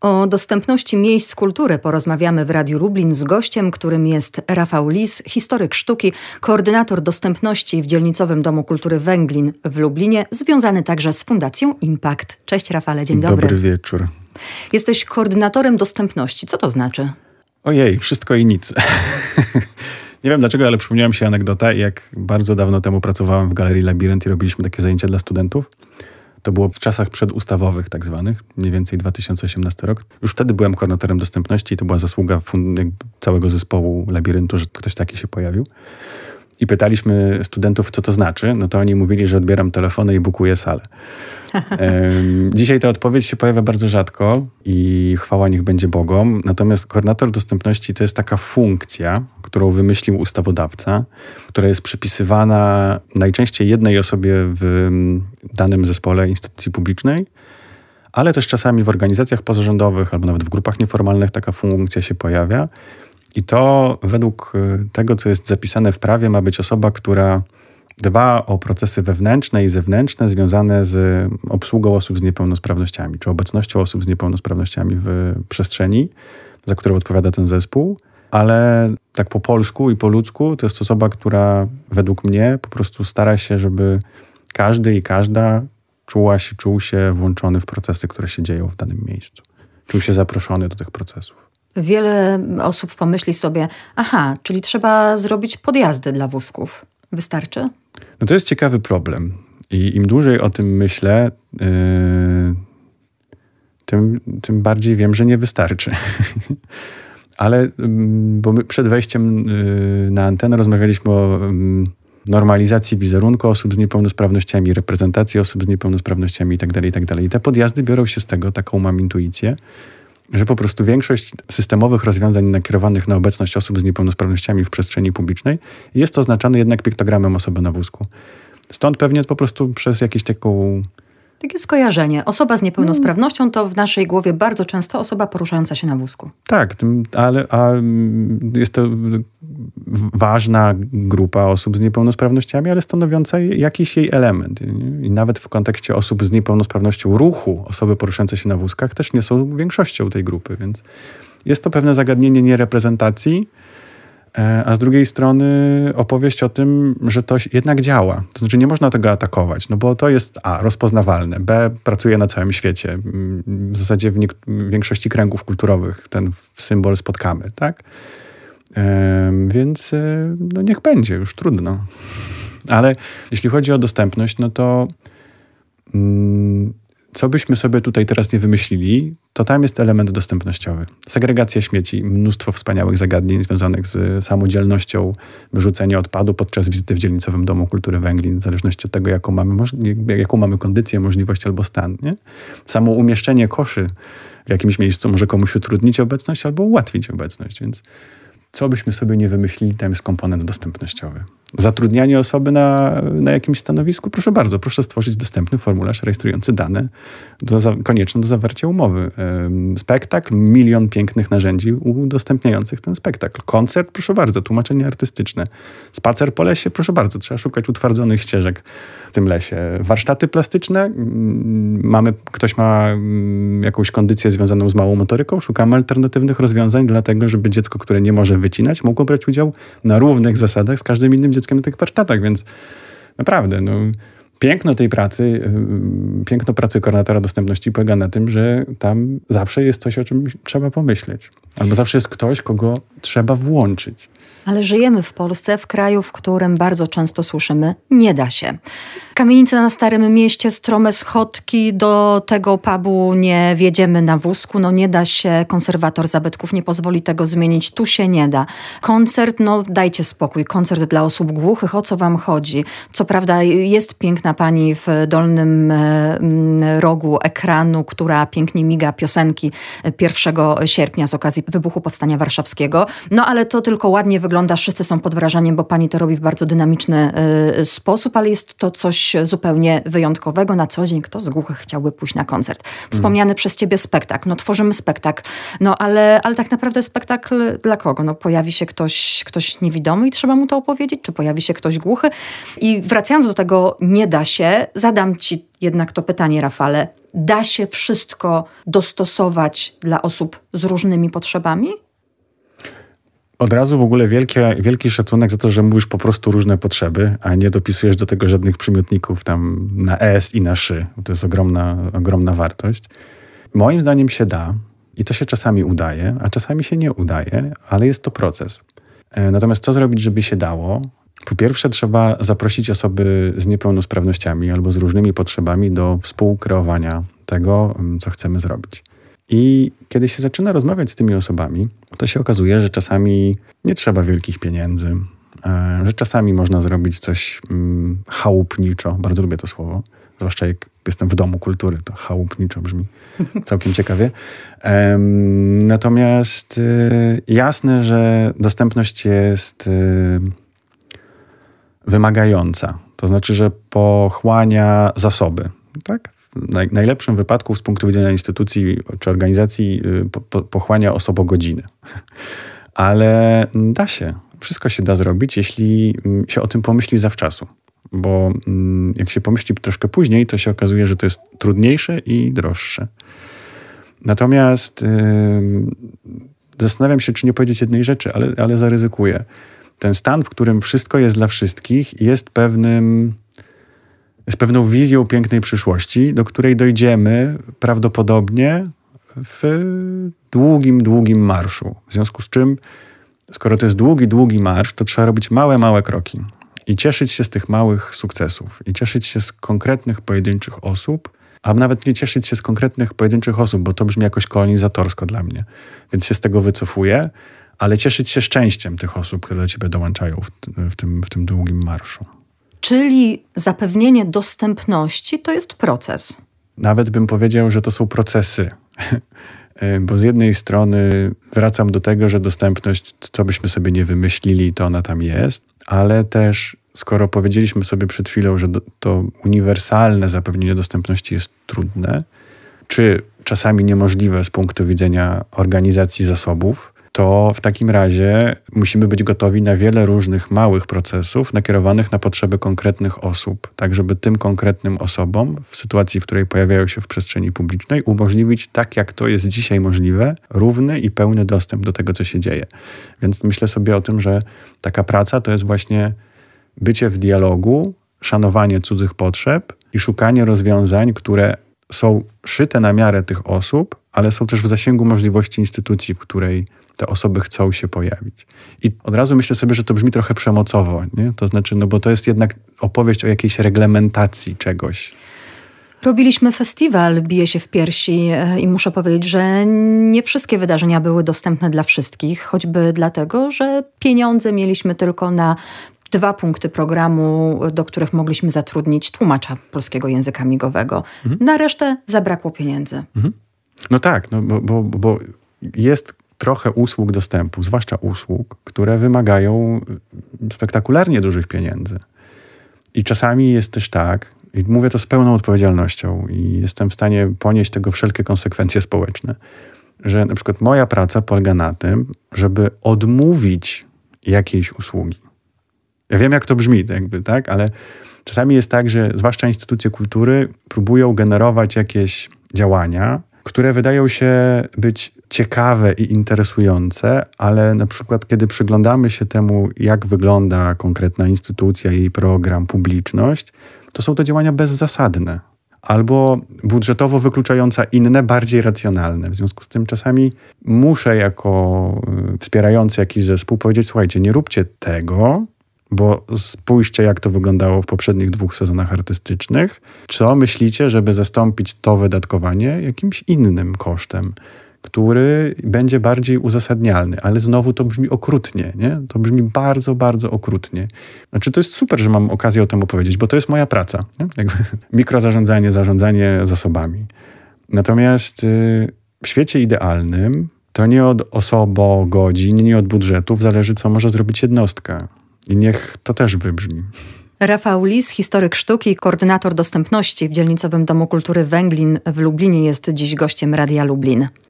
O dostępności miejsc kultury porozmawiamy w Radiu Lublin z gościem, którym jest Rafał Lis, historyk sztuki, koordynator dostępności w Dzielnicowym Domu Kultury Węglin w Lublinie, związany także z Fundacją Impact. Cześć Rafale, dzień dobry. Dobry wieczór. Jesteś koordynatorem dostępności. Co to znaczy? Ojej, wszystko i nic. Nie wiem dlaczego, ale przypomniała mi się anegdota, jak bardzo dawno temu pracowałem w Galerii Labirynt i robiliśmy takie zajęcia dla studentów. To było w czasach przedustawowych tak zwanych, mniej więcej 2018 rok. Już wtedy byłem koordynatorem dostępności i to była zasługa całego zespołu Labiryntu, że ktoś taki się pojawił. I pytaliśmy studentów, co to znaczy. No to oni mówili, że odbieram telefony i bukuję salę. Dzisiaj ta odpowiedź się pojawia bardzo rzadko i chwała niech będzie Bogom. Natomiast koordynator dostępności to jest taka funkcja, którą wymyślił ustawodawca, która jest przypisywana najczęściej jednej osobie w danym zespole instytucji publicznej, ale też czasami w organizacjach pozarządowych albo nawet w grupach nieformalnych taka funkcja się pojawia. I to według tego, co jest zapisane w prawie, ma być osoba, która dba o procesy wewnętrzne i zewnętrzne związane z obsługą osób z niepełnosprawnościami, czy obecnością osób z niepełnosprawnościami w przestrzeni, za którą odpowiada ten zespół. Ale tak po polsku i po ludzku to jest osoba, która według mnie po prostu stara się, żeby każdy i każda czuł się włączony w procesy, które się dzieją w danym miejscu. Czuł się zaproszony do tych procesów. Wiele osób pomyśli sobie, czyli trzeba zrobić podjazdy dla wózków. Wystarczy? No to jest ciekawy problem. I im dłużej o tym myślę, tym bardziej wiem, że nie wystarczy. Ale bo my przed wejściem na antenę rozmawialiśmy o normalizacji wizerunku osób z niepełnosprawnościami, reprezentacji osób z niepełnosprawnościami itd., itd. I te podjazdy biorą się z tego, taką mam intuicję, że po prostu większość systemowych rozwiązań nakierowanych na obecność osób z niepełnosprawnościami w przestrzeni publicznej jest oznaczany jednak piktogramem osoby na wózku. Stąd pewnie po prostu przez jakieś takie skojarzenie. Osoba z niepełnosprawnością to w naszej głowie bardzo często osoba poruszająca się na wózku. Tak, ale jest to ważna grupa osób z niepełnosprawnościami, ale stanowiąca jakiś jej element. I nawet w kontekście osób z niepełnosprawnością ruchu, osoby poruszające się na wózkach też nie są większością tej grupy, więc jest to pewne zagadnienie niereprezentacji, a z drugiej strony opowieść o tym, że to jednak działa. To znaczy nie można tego atakować, no bo to jest rozpoznawalne, pracuje na całym świecie. W zasadzie w większości kręgów kulturowych ten symbol spotkamy, tak? Więc no niech będzie, już trudno. Ale jeśli chodzi o dostępność, no to co byśmy sobie tutaj teraz nie wymyślili, to tam jest element dostępnościowy. Segregacja śmieci, mnóstwo wspaniałych zagadnień związanych z samodzielnością, wyrzucenie odpadu podczas wizyty w Dzielnicowym Domu Kultury Węglin, w zależności od tego, jaką mamy kondycję, możliwość albo stan. Nie? Samo umieszczenie koszy w jakimś miejscu może komuś utrudnić obecność albo ułatwić obecność, więc co byśmy sobie nie wymyślili, tam jest komponent dostępnościowy. Zatrudnianie osoby na jakimś stanowisku, proszę bardzo, proszę stworzyć dostępny formularz rejestrujący dane konieczne do zawarcia umowy. Spektakl, 1 milion pięknych narzędzi udostępniających ten spektakl. Koncert, proszę bardzo, tłumaczenie artystyczne. Spacer po lesie, proszę bardzo, trzeba szukać utwardzonych ścieżek w tym lesie. Warsztaty plastyczne, ktoś ma jakąś kondycję związaną z małą motoryką, szukamy alternatywnych rozwiązań dlatego, żeby dziecko, które nie może wycinać, mogło brać udział na równych zasadach z każdym innym dzieckiem na tych warsztatach, więc naprawdę, piękno tej pracy, piękno pracy koordynatora dostępności polega na tym, że tam zawsze jest coś, o czym trzeba pomyśleć. Albo zawsze jest ktoś, kogo trzeba włączyć. Ale żyjemy w Polsce, w kraju, w którym bardzo często słyszymy, nie da się. Kamienice na Starym Mieście, strome schodki, do tego pubu nie wjedziemy na wózku, nie da się, konserwator zabytków nie pozwoli tego zmienić, tu się nie da. Koncert, dajcie spokój, koncert dla osób głuchych, o co wam chodzi? Co prawda jest piękna pani w dolnym rogu ekranu, która pięknie miga piosenki 1 sierpnia z okazji wybuchu Powstania Warszawskiego, ale to tylko ładnie wygląda, wszyscy są pod wrażeniem, bo pani to robi w bardzo dynamiczny sposób, ale jest to coś coś zupełnie wyjątkowego. Na co dzień kto z głuchych chciałby pójść na koncert? Wspomniany przez ciebie spektakl. No tworzymy spektakl. No ale tak naprawdę spektakl dla kogo? No pojawi się ktoś niewidomy i trzeba mu to opowiedzieć? Czy pojawi się ktoś głuchy? I wracając do tego nie da się, zadam ci jednak to pytanie, Rafale. Da się wszystko dostosować dla osób z różnymi potrzebami? Od razu w ogóle wielki szacunek za to, że mówisz po prostu różne potrzeby, a nie dopisujesz do tego żadnych przymiotników tam na es i na szy. To jest ogromna wartość. Moim zdaniem się da i to się czasami udaje, a czasami się nie udaje, ale jest to proces. Natomiast co zrobić, żeby się dało? Po pierwsze trzeba zaprosić osoby z niepełnosprawnościami albo z różnymi potrzebami do współkreowania tego, co chcemy zrobić. I kiedy się zaczyna rozmawiać z tymi osobami, to się okazuje, że czasami nie trzeba wielkich pieniędzy, że czasami można zrobić coś chałupniczo. Bardzo lubię to słowo, zwłaszcza jak jestem w domu kultury, to chałupniczo brzmi całkiem ciekawie. Natomiast jasne, że dostępność jest wymagająca. To znaczy, że pochłania zasoby, tak? W najlepszym wypadku z punktu widzenia instytucji czy organizacji pochłania osobogodziny. Ale da się. Wszystko się da zrobić, jeśli się o tym pomyśli zawczasu. Bo jak się pomyśli troszkę później, to się okazuje, że to jest trudniejsze i droższe. Natomiast zastanawiam się, czy nie powiedzieć jednej rzeczy, ale zaryzykuję. Ten stan, w którym wszystko jest dla wszystkich, jest pewną wizją pięknej przyszłości, do której dojdziemy prawdopodobnie w długim marszu. W związku z czym, skoro to jest długi marsz, to trzeba robić małe kroki i cieszyć się z tych małych sukcesów i cieszyć się z konkretnych pojedynczych osób, a nawet nie cieszyć się z konkretnych pojedynczych osób, bo to brzmi jakoś kolonizatorsko dla mnie. Więc się z tego wycofuję, ale cieszyć się szczęściem tych osób, które do ciebie dołączają w tym długim marszu. Czyli zapewnienie dostępności to jest proces. Nawet bym powiedział, że to są procesy. Bo z jednej strony wracam do tego, że dostępność, co byśmy sobie nie wymyślili, to ona tam jest, ale też skoro powiedzieliśmy sobie przed chwilą, że to uniwersalne zapewnienie dostępności jest trudne, czy czasami niemożliwe z punktu widzenia organizacji zasobów, to w takim razie musimy być gotowi na wiele różnych małych procesów nakierowanych na potrzeby konkretnych osób, tak żeby tym konkretnym osobom w sytuacji, w której pojawiają się w przestrzeni publicznej, umożliwić, tak jak to jest dzisiaj możliwe, równy i pełny dostęp do tego, co się dzieje. Więc myślę sobie o tym, że taka praca to jest właśnie bycie w dialogu, szanowanie cudzych potrzeb i szukanie rozwiązań, które są szyte na miarę tych osób, ale są też w zasięgu możliwości instytucji, w której te osoby chcą się pojawić. I od razu myślę sobie, że to brzmi trochę przemocowo, nie? To znaczy, bo to jest jednak opowieść o jakiejś reglementacji czegoś. Robiliśmy festiwal Bije się w piersi i muszę powiedzieć, że nie wszystkie wydarzenia były dostępne dla wszystkich, choćby dlatego, że pieniądze mieliśmy tylko na 2 punkty programu, do których mogliśmy zatrudnić tłumacza polskiego języka migowego. Na resztę zabrakło pieniędzy. No tak, bo jest trochę usług dostępu, zwłaszcza usług, które wymagają spektakularnie dużych pieniędzy. I czasami jest też tak, i mówię to z pełną odpowiedzialnością i jestem w stanie ponieść tego wszelkie konsekwencje społeczne, że na przykład moja praca polega na tym, żeby odmówić jakiejś usługi. Ja wiem, jak to brzmi, tak? Ale czasami jest tak, że zwłaszcza instytucje kultury próbują generować jakieś działania, które wydają się być ciekawe i interesujące, ale na przykład kiedy przyglądamy się temu, jak wygląda konkretna instytucja, jej program, publiczność, to są to działania bezzasadne albo budżetowo wykluczające inne, bardziej racjonalne. W związku z tym czasami muszę jako wspierający jakiś zespół powiedzieć, słuchajcie, nie róbcie tego, bo spójrzcie, jak to wyglądało w poprzednich 2 sezonach artystycznych. Co myślicie, żeby zastąpić to wydatkowanie jakimś innym kosztem, który będzie bardziej uzasadnialny? Ale znowu to brzmi okrutnie, nie? To brzmi bardzo, bardzo okrutnie. Znaczy to jest super, że mam okazję o tym opowiedzieć, bo to jest moja praca. Nie? Mikrozarządzanie, zarządzanie zasobami. Natomiast w świecie idealnym to nie od osobogodzin, nie od budżetów zależy, co może zrobić jednostka. I niech to też wybrzmi. Rafał Lis, historyk sztuki i koordynator dostępności w Dzielnicowym Domu Kultury Węglin w Lublinie, jest dziś gościem Radia Lublin.